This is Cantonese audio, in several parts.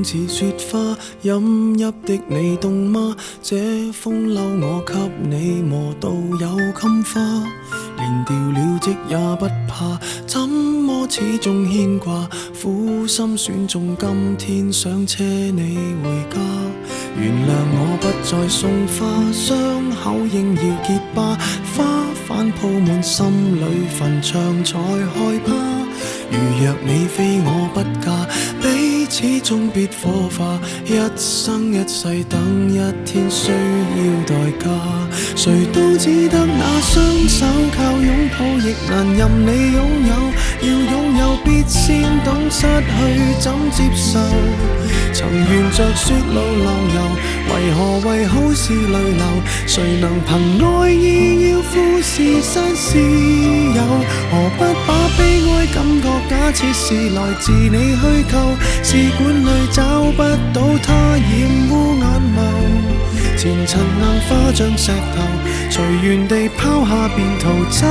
似雪花，飲泣的你凍嗎？這風褸我給你磨到有襟花，連掉了職也不怕，怎麼始終牽掛？苦心選中今天想車你回家，原諒我不再送花，傷口應要結疤，花瓣鋪滿心裏墳場才害怕。如若你非我不嫁，彼此終必火化，一生一世等一天需要代價。誰都只得那雙手靠擁抱，亦難任你擁有。要擁有必先懂失去怎接受。曾沿着雪路浪遊，為何為好事淚流？誰能憑愛意要富士山私有？何不把悲哀感覺假設是來自你虛構？試管裏找不到它，染污眼眸。前塵硬化像石頭，隨緣地拋下便逃走。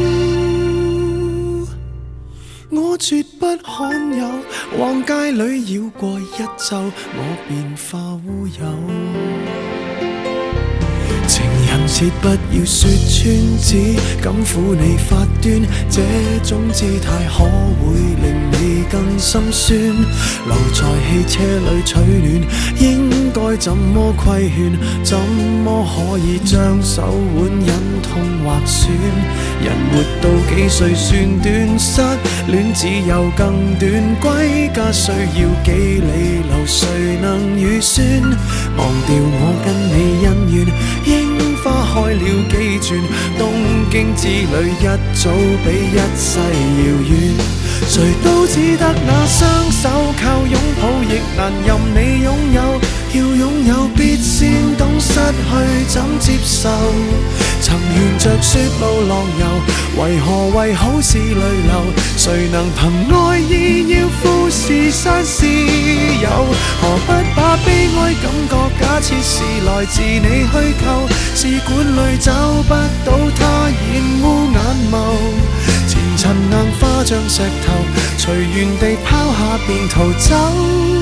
我絕不罕有，往街裏繞過一晝，我便化烏有。情人節不要說穿，只敢撫你發端，這種姿態可會令你更心酸。留在汽車裏取暖，應該怎麼規勸？怎麼可以將手腕忍痛劃損？人活到幾歲算短？失戀只有更短，歸家需要幾里路，誰能預算？忘掉我跟你恩怨，櫻花開了幾轉，東京之旅一早比一世遙遠。誰都只得那雙手靠擁抱，亦難任你擁有。要擁有必先懂失去怎接受。曾沿着雪路浪遊，為何為好事淚流？誰能憑愛意要富士山私有？何不把悲哀感覺假設是來自你虛構？試管裏找不到它，染污眼眸。前塵硬化像石頭，隨緣地拋下便逃走。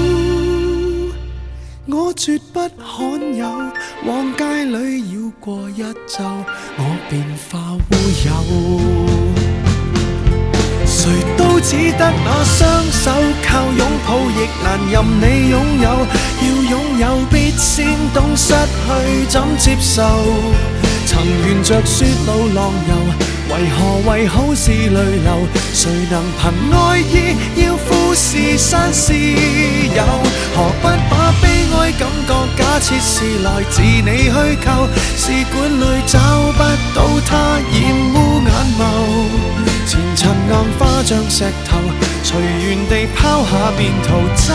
我絕不罕有，往街裏繞過一晝，我便化烏有。誰都只得那雙手靠擁抱，亦難任你擁有。要擁有必先懂失去怎接受。曾沿着雪路浪遊，為何為好事淚流？誰能憑愛意要富士山私有？何不把悲哀感覺假設是來自你虛構？試管裏找不到它，染污眼眸。前塵硬化像石頭，隨緣地拋下便逃走。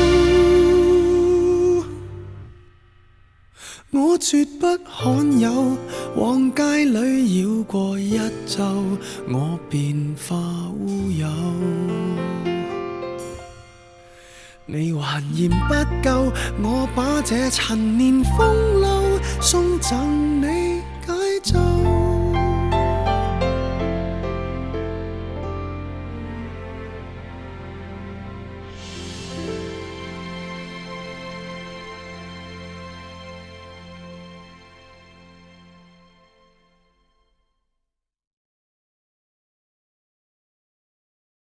我絕不罕有，往街裏繞過一晝，我便化烏有。你還嫌不夠，我把這陳年風流送贈你解咒。